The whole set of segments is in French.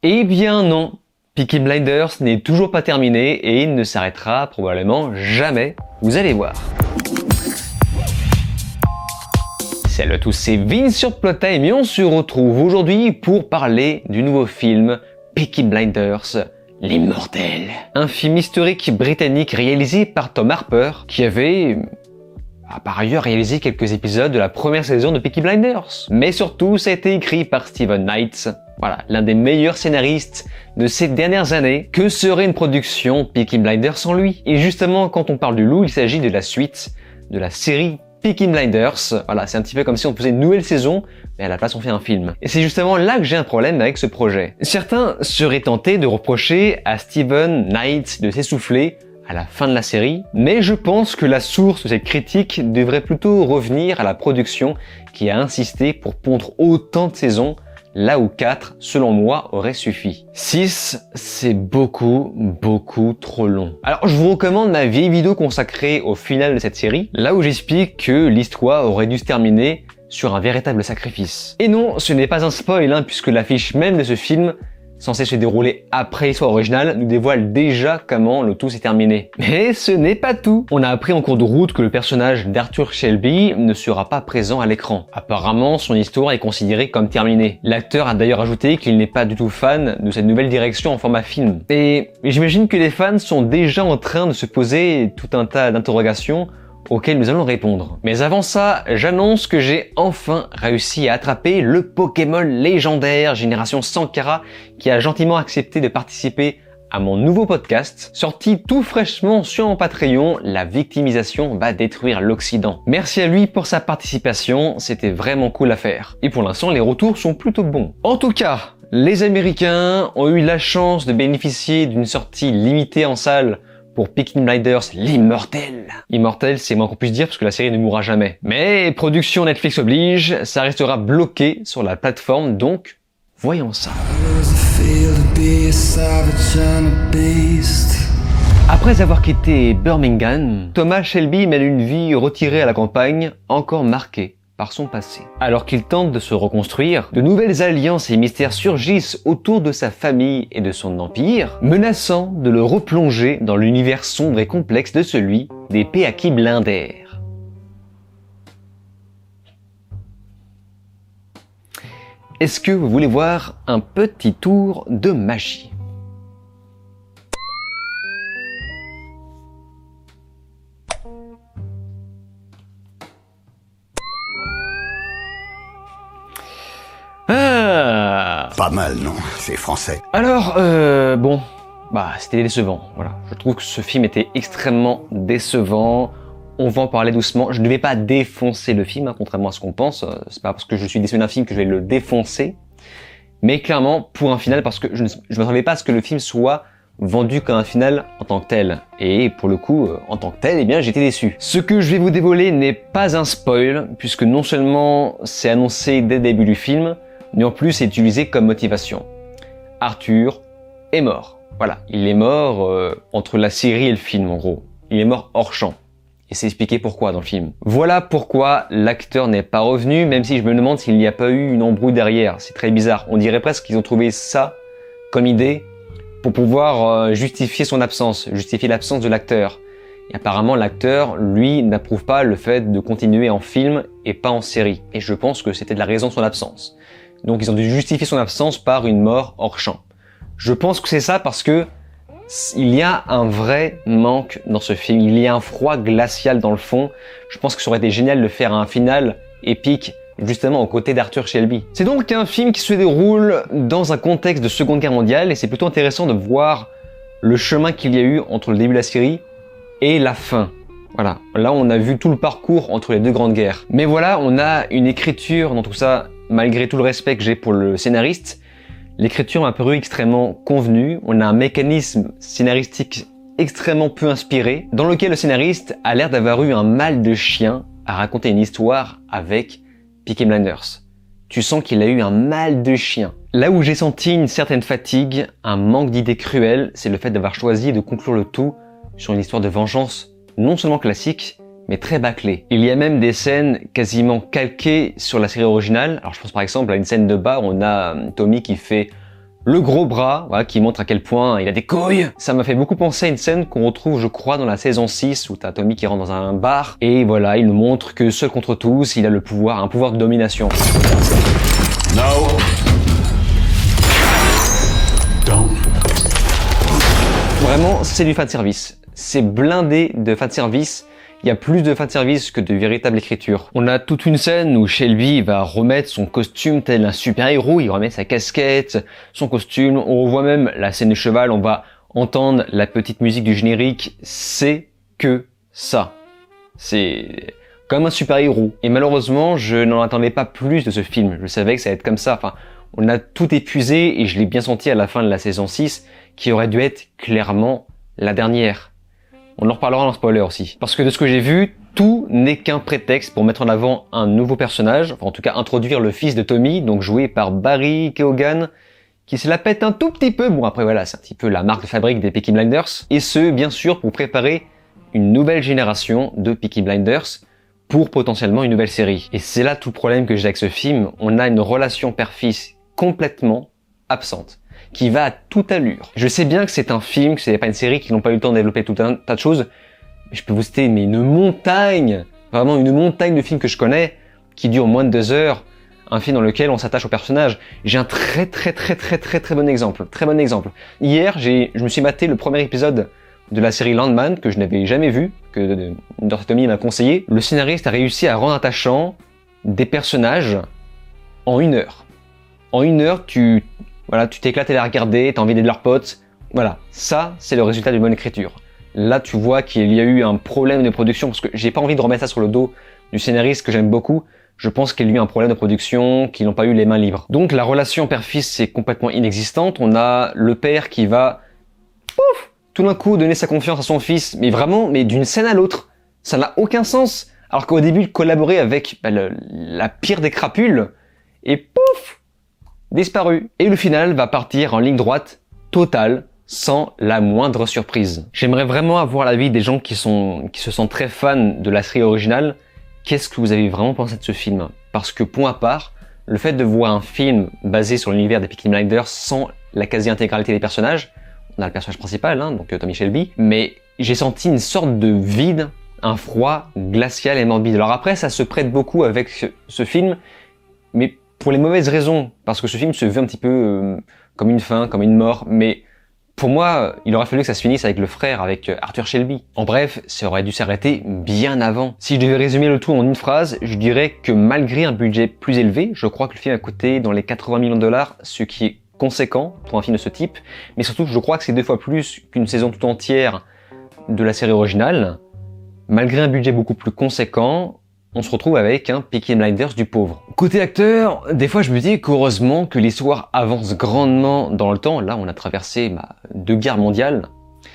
Eh bien non, Peaky Blinders n'est toujours pas terminé et il ne s'arrêtera probablement jamais, vous allez voir. Salut à tous, c'est Vince sur Plot Time et on se retrouve aujourd'hui pour parler du nouveau film Peaky Blinders, L'Immortel. Un film historique britannique réalisé par Tom Harper qui avait par ailleurs réalisé quelques épisodes de la première saison de Peaky Blinders. Mais surtout, ça a été écrit par Steven Knight, voilà, l'un des meilleurs scénaristes de ces dernières années. Que serait une production Peaky Blinders sans lui? Et justement, quand on parle du loup, il s'agit de la suite de la série Peaky Blinders. Voilà, c'est un petit peu comme si on faisait une nouvelle saison, mais à la place on fait un film. Et c'est justement là que j'ai un problème avec ce projet. Certains seraient tentés de reprocher à Steven Knight de s'essouffler à la fin de la série, mais je pense que la source de cette critique devrait plutôt revenir à la production qui a insisté pour pondre autant de saisons, là où 4, selon moi, aurait suffi. 6, c'est beaucoup trop long. Alors je vous recommande ma vieille vidéo consacrée au final de cette série, là où j'explique que l'histoire aurait dû se terminer sur un véritable sacrifice. Et non, ce n'est pas un spoil, puisque l'affiche même de ce film, censé se dérouler après l'histoire originale, nous dévoile déjà comment le tout s'est terminé. Mais ce n'est pas tout. On a appris en cours de route que le personnage d'Arthur Shelby ne sera pas présent à l'écran. Apparemment, son histoire est considérée comme terminée. L'acteur a d'ailleurs ajouté qu'il n'est pas du tout fan de cette nouvelle direction en format film. Et j'imagine que les fans sont déjà en train de se poser tout un tas d'interrogations auxquels nous allons répondre. Mais avant ça, j'annonce que j'ai enfin réussi à attraper le Pokémon légendaire Génération Sankara qui a gentiment accepté de participer à mon nouveau podcast, sorti tout fraîchement sur mon Patreon, La victimisation va détruire l'Occident. Merci à lui pour sa participation, c'était vraiment cool à faire. Et pour l'instant, les retours sont plutôt bons. En tout cas, les Américains ont eu la chance de bénéficier d'une sortie limitée en salle pour Peaky Blinders, l'Immortel. Immortel, c'est moins qu'on puisse dire parce que la série ne mourra jamais. Mais production Netflix oblige, ça restera bloqué sur la plateforme, donc voyons ça. Après avoir quitté Birmingham, Thomas Shelby mène une vie retirée à la campagne, encore marquée par son passé. Alors qu'il tente de se reconstruire, de nouvelles alliances et mystères surgissent autour de sa famille et de son empire, menaçant de le replonger dans l'univers sombre et complexe de celui des Peaky Blinders. Est-ce que vous voulez voir un petit tour de magie ? Pas mal, non? C'est français. Alors, c'était décevant, voilà. Je trouve que ce film était extrêmement décevant. On va en parler doucement. Je ne vais pas défoncer le film, contrairement à ce qu'on pense. C'est pas parce que je suis déçu d'un film que je vais le défoncer. Mais clairement, pour un final, parce que je ne m'attendais pas à ce que le film soit vendu comme un final en tant que tel. Et pour le coup, en tant que tel, eh bien, j'étais déçu. Ce que je vais vous dévoiler n'est pas un spoil, puisque non seulement c'est annoncé dès le début du film, mais en plus c'est utilisé comme motivation. Arthur est mort. Voilà, il est mort entre la série et le film en gros. Il est mort hors champ. Et c'est expliqué pourquoi dans le film. Voilà pourquoi l'acteur n'est pas revenu, même si je me demande s'il n'y a pas eu une embrouille derrière. C'est très bizarre. On dirait presque qu'ils ont trouvé ça comme idée pour pouvoir justifier son absence, justifier l'absence de l'acteur. Et apparemment l'acteur, lui, n'approuve pas le fait de continuer en film et pas en série. Et je pense que c'était de la raison de son absence. Donc ils ont dû justifier son absence par une mort hors champ. Je pense que c'est ça parce que il y a un vrai manque dans ce film. Il y a un froid glacial dans le fond. Je pense que ça aurait été génial de faire un final épique justement aux côtés d'Arthur Shelby. C'est donc un film qui se déroule dans un contexte de Seconde Guerre mondiale et c'est plutôt intéressant de voir le chemin qu'il y a eu entre le début de la série et la fin. Voilà, là on a vu tout le parcours entre les deux grandes guerres. Mais voilà, on a une écriture dans tout ça, malgré tout le respect que j'ai pour le scénariste, l'écriture m'a paru extrêmement convenue, on a un mécanisme scénaristique extrêmement peu inspiré, dans lequel le scénariste a l'air d'avoir eu un mal de chien à raconter une histoire avec Peaky Blinders. Tu sens qu'il a eu un mal de chien. Là où j'ai senti une certaine fatigue, un manque d'idées cruelles, c'est le fait d'avoir choisi de conclure le tout sur une histoire de vengeance non seulement classique, mais très bâclée. Il y a même des scènes quasiment calquées sur la série originale. Alors je pense par exemple à une scène de bar où on a Tommy qui fait Le gros bras, voilà, qui montre à quel point il a des couilles. Ça m'a fait beaucoup penser à une scène qu'on retrouve, je crois, dans la saison 6, où t'as Tommy qui rentre dans un bar, et voilà, il nous montre que seul contre tous, il a le pouvoir, un pouvoir de domination. No. Don't. Vraiment, c'est du fanservice. C'est blindé de fanservice. Il y a plus de fanservice que de véritable écriture. On a toute une scène où Shelby va remettre son costume tel un super-héros, il remet sa casquette, son costume, on revoit même la scène du cheval, on va entendre la petite musique du générique, c'est que ça. C'est comme un super-héros. Et malheureusement, je n'en attendais pas plus de ce film, je savais que ça allait être comme ça, enfin, on a tout épuisé et je l'ai bien senti à la fin de la saison 6, qui aurait dû être clairement la dernière. On en reparlera en spoiler aussi. Parce que de ce que j'ai vu, tout n'est qu'un prétexte pour mettre en avant un nouveau personnage, enfin en tout cas introduire le fils de Tommy, donc joué par Barry Keoghan, qui se la pète un tout petit peu. Bon après voilà, c'est un petit peu la marque de fabrique des Peaky Blinders. Et ce, bien sûr, pour préparer une nouvelle génération de Peaky Blinders pour potentiellement une nouvelle série. Et c'est là tout le problème que j'ai avec ce film. On a une relation père-fils complètement absente, qui va à toute allure. Je sais bien que c'est un film, que c'est pas une série, qu'ils n'ont pas eu le temps de développer tout un tas de choses, mais je peux vous citer une montagne, vraiment une montagne de films que je connais, qui durent moins de 2 heures, un film dans lequel on s'attache au personnage. J'ai un très bon exemple, Hier, je me suis maté le premier épisode de la série Landman, que je n'avais jamais vu, que Dr. Tommy m'a conseillé. Le scénariste a réussi à rendre attachant des personnages en 1 heure. En 1 heure, tu t'éclates à les regarder, t'as envie d'aider leurs potes. Voilà, ça, c'est le résultat d'une bonne écriture. Là, tu vois qu'il y a eu un problème de production, parce que j'ai pas envie de remettre ça sur le dos du scénariste que j'aime beaucoup. Je pense qu'il y a eu un problème de production, qu'ils n'ont pas eu les mains libres. Donc la relation père-fils, c'est complètement inexistante. On a le père qui va, pouf, tout d'un coup donner sa confiance à son fils, mais vraiment, mais d'une scène à l'autre. Ça n'a aucun sens. Alors qu'au début, il collaborait avec la pire des crapules, et pouf, disparu. Et le final va partir en ligne droite, totale, sans la moindre surprise. J'aimerais vraiment avoir l'avis des gens qui se sentent très fans de la série originale. Qu'est-ce que vous avez vraiment pensé de ce film? Parce que pour ma part, le fait de voir un film basé sur l'univers des Peaky Blinders sans la quasi-intégralité des personnages, on a le personnage principal, donc Tommy Shelby, mais j'ai senti une sorte de vide, un froid glacial et morbide. Alors après, ça se prête beaucoup avec ce film, mais pour les mauvaises raisons, parce que ce film se veut un petit peu comme une fin, comme une mort, mais pour moi, il aurait fallu que ça se finisse avec le frère, avec Arthur Shelby. En bref, ça aurait dû s'arrêter bien avant. Si je devais résumer le tout en une phrase, je dirais que malgré un budget plus élevé, je crois que le film a coûté dans les 80 millions de dollars, ce qui est conséquent pour un film de ce type, mais surtout je crois que c'est 2 fois plus qu'une saison tout entière de la série originale. Malgré un budget beaucoup plus conséquent, on se retrouve avec un Peaky Blinders du pauvre. Côté acteur, des fois je me dis qu'heureusement que l'histoire avance grandement dans le temps. Là, on a traversé 2 guerres mondiales.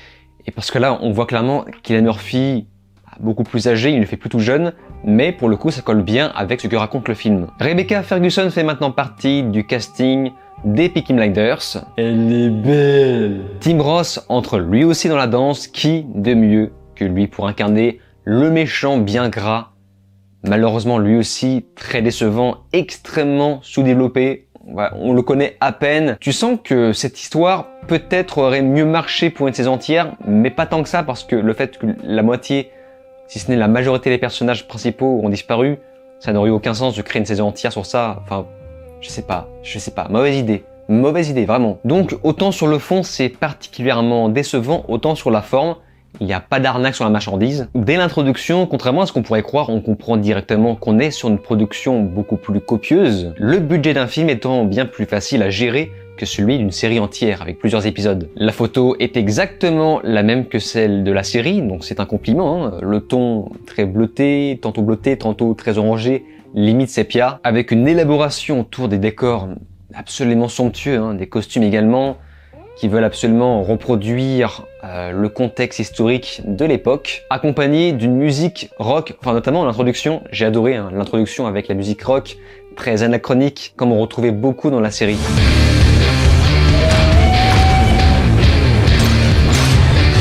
Et parce que là, on voit clairement Cillian Murphy, beaucoup plus âgé, il ne fait plus tout jeune, mais pour le coup, ça colle bien avec ce que raconte le film. Rebecca Ferguson fait maintenant partie du casting des Peaky Blinders. Elle est belle. Tim Roth entre lui aussi dans la danse, qui de mieux que lui pour incarner le méchant bien gras. Malheureusement, lui aussi, très décevant, extrêmement sous-développé. On le connaît à peine. Tu sens que cette histoire, peut-être, aurait mieux marché pour une saison entière, mais pas tant que ça, parce que le fait que la moitié, si ce n'est la majorité des personnages principaux ont disparu, ça n'aurait eu aucun sens de créer une saison entière sur ça. Enfin, je sais pas. Mauvaise idée, vraiment. Donc, autant sur le fond, c'est particulièrement décevant, autant sur la forme, il n'y a pas d'arnaque sur la marchandise. Dès l'introduction, contrairement à ce qu'on pourrait croire, on comprend directement qu'on est sur une production beaucoup plus copieuse, le budget d'un film étant bien plus facile à gérer que celui d'une série entière avec plusieurs épisodes. La photo est exactement la même que celle de la série, donc c'est un compliment. Le ton très bleuté, tantôt très orangé, limite sépia, avec une élaboration autour des décors absolument somptueux, des costumes également, qui veulent absolument reproduire le contexte historique de l'époque, accompagné d'une musique rock, enfin notamment l'introduction, j'ai adoré l'introduction avec la musique rock, très anachronique, comme on retrouvait beaucoup dans la série.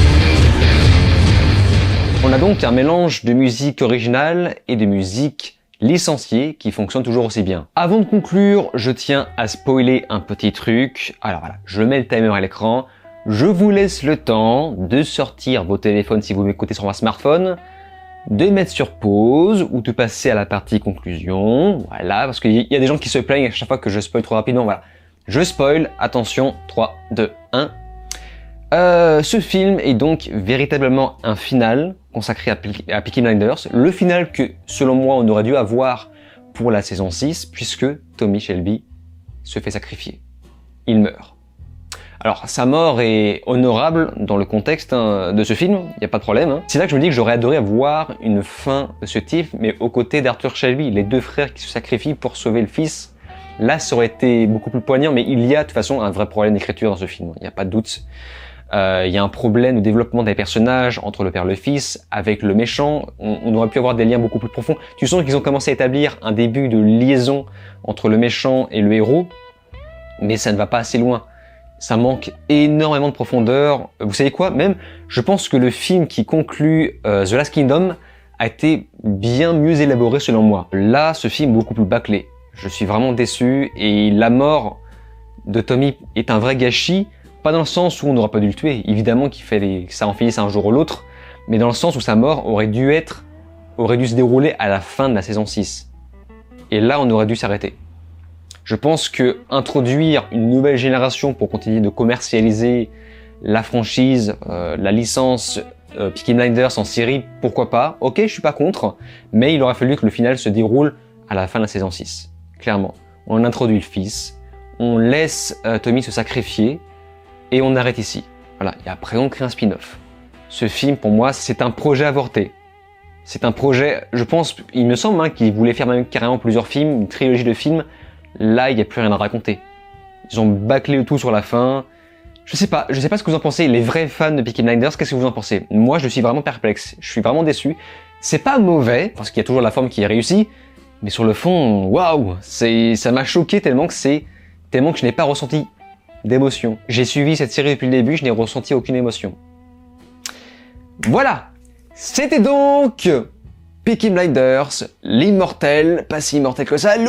On a donc un mélange de musique originale et de musique licencié qui fonctionne toujours aussi bien. Avant de conclure, je tiens à spoiler un petit truc. Alors voilà, je mets le timer à l'écran. Je vous laisse le temps de sortir vos téléphones si vous m'écoutez sur un smartphone, de mettre sur pause ou de passer à la partie conclusion. Voilà, parce qu'il y a des gens qui se plaignent à chaque fois que je spoil trop rapidement. Voilà, je spoil. Attention, 3, 2, 1. Ce film est donc véritablement un final consacré à Peaky Blinders. Le final que, selon moi, on aurait dû avoir pour la saison 6, puisque Tommy Shelby se fait sacrifier. Il meurt. Alors, sa mort est honorable dans le contexte de ce film, il n'y a pas de problème. Hein. C'est là que je me dis que j'aurais adoré avoir une fin de ce type, mais aux côtés d'Arthur Shelby, les deux frères qui se sacrifient pour sauver le fils. Là, ça aurait été beaucoup plus poignant, mais il y a de toute façon un vrai problème d'écriture dans ce film, il n'y a pas de doute. Il y a un problème de développement des personnages entre le père et le fils, avec le méchant. On aurait pu avoir des liens beaucoup plus profonds. Tu sens qu'ils ont commencé à établir un début de liaison entre le méchant et le héros, mais ça ne va pas assez loin. Ça manque énormément de profondeur. Vous savez quoi? Même, je pense que le film qui conclut The Last Kingdom a été bien mieux élaboré selon moi. Là, ce film est beaucoup plus bâclé. Je suis vraiment déçu et la mort de Tommy est un vrai gâchis. Pas dans le sens où on n'aurait pas dû le tuer, évidemment qu'il fallait que ça en finisse un jour ou l'autre, mais dans le sens où sa mort aurait dû se dérouler à la fin de la saison 6. Et là, on aurait dû s'arrêter. Je pense que introduire une nouvelle génération pour continuer de commercialiser la franchise, la licence Peaky Blinders en série, pourquoi pas? Ok, je suis pas contre, mais il aurait fallu que le final se déroule à la fin de la saison 6. Clairement. On introduit le fils, on laisse Tommy se sacrifier, et on arrête ici. Voilà, et après on crée un spin-off. Ce film, pour moi, c'est un projet avorté. C'est un projet, je pense, il me semble qu'ils voulaient faire même carrément plusieurs films, une trilogie de films. Là, il n'y a plus rien à raconter. Ils ont bâclé le tout sur la fin. Je sais pas ce que vous en pensez, les vrais fans de Peaky Blinders, qu'est-ce que vous en pensez? Moi, je suis vraiment perplexe, je suis vraiment déçu. C'est pas mauvais, parce qu'il y a toujours la forme qui est réussie, mais sur le fond, waouh, ça m'a choqué tellement que je n'ai pas ressenti d'émotion. J'ai suivi cette série depuis le début, je n'ai ressenti aucune émotion. Voilà, c'était donc Peaky Blinders, l'immortel, pas si immortel que ça,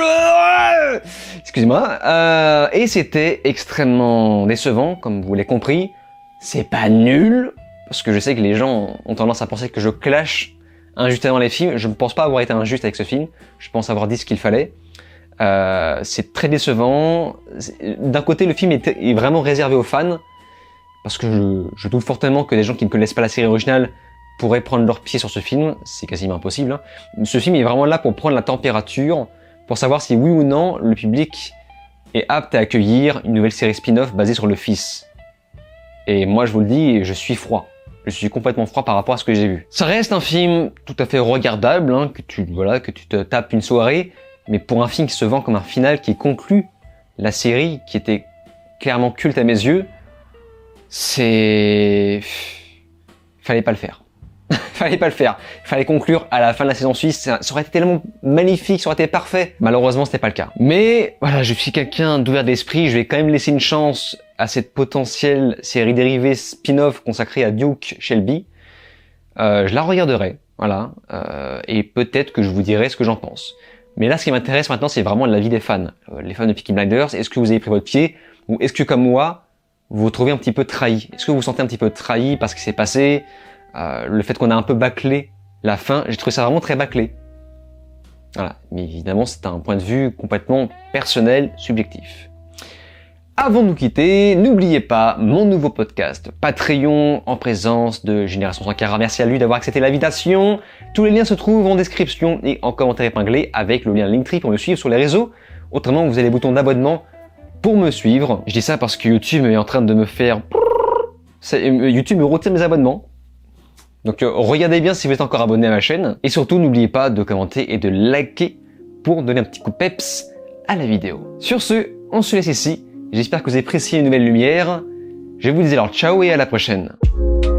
excusez-moi, et c'était extrêmement décevant, comme vous l'avez compris. C'est pas nul, parce que je sais que les gens ont tendance à penser que je clash injustement les films. Je ne pense pas avoir été injuste avec ce film, je pense avoir dit ce qu'il fallait. C'est très décevant. D'un côté, le film est vraiment réservé aux fans, parce que je doute fortement que des gens qui ne connaissent pas la série originale pourraient prendre leur pied sur ce film. C'est quasiment impossible. Hein. Ce film est vraiment là pour prendre la température, pour savoir si oui ou non le public est apte à accueillir une nouvelle série spin-off basée sur le fils. Et moi, je vous le dis, je suis froid. Je suis complètement froid par rapport à ce que j'ai vu. Ça reste un film tout à fait regardable, hein, que tu te tapes une soirée. Mais pour un film qui se vend comme un final qui conclut la série, qui était clairement culte à mes yeux, fallait pas le faire. Fallait pas le faire. Fallait conclure à la fin de la saison 6. Ça aurait été tellement magnifique, ça aurait été parfait. Malheureusement, c'était pas le cas. Mais voilà, je suis quelqu'un d'ouvert d'esprit. Je vais quand même laisser une chance à cette potentielle série dérivée spin-off consacrée à Duke Shelby. Je la regarderai, voilà. Et peut-être que je vous dirai ce que j'en pense. Mais là, ce qui m'intéresse maintenant, c'est vraiment l'avis des fans. Les fans de Peaky Blinders, est-ce que vous avez pris votre pied? Ou est-ce que, comme moi, vous vous trouvez un petit peu trahi? Est-ce que vous vous sentez un petit peu trahi par ce qui s'est passé? Le fait qu'on a un peu bâclé la fin, j'ai trouvé ça vraiment très bâclé. Voilà. Mais évidemment, c'est un point de vue complètement personnel, subjectif. Avant de nous quitter, n'oubliez pas mon nouveau podcast Patreon en présence de Génération Sankara. Merci à lui d'avoir accepté l'invitation. Tous les liens se trouvent en description et en commentaire épinglé avec le lien Linktree pour me suivre sur les réseaux. Autrement, vous avez les boutons d'abonnement pour me suivre. Je dis ça parce que YouTube est en train de me faire... YouTube me retire mes abonnements. Donc regardez bien si vous êtes encore abonné à ma chaîne. Et surtout, n'oubliez pas de commenter et de liker pour donner un petit coup de peps à la vidéo. Sur ce, on se laisse ici. J'espère que vous avez apprécié une nouvelle lumière. Je vous dis alors ciao et à la prochaine.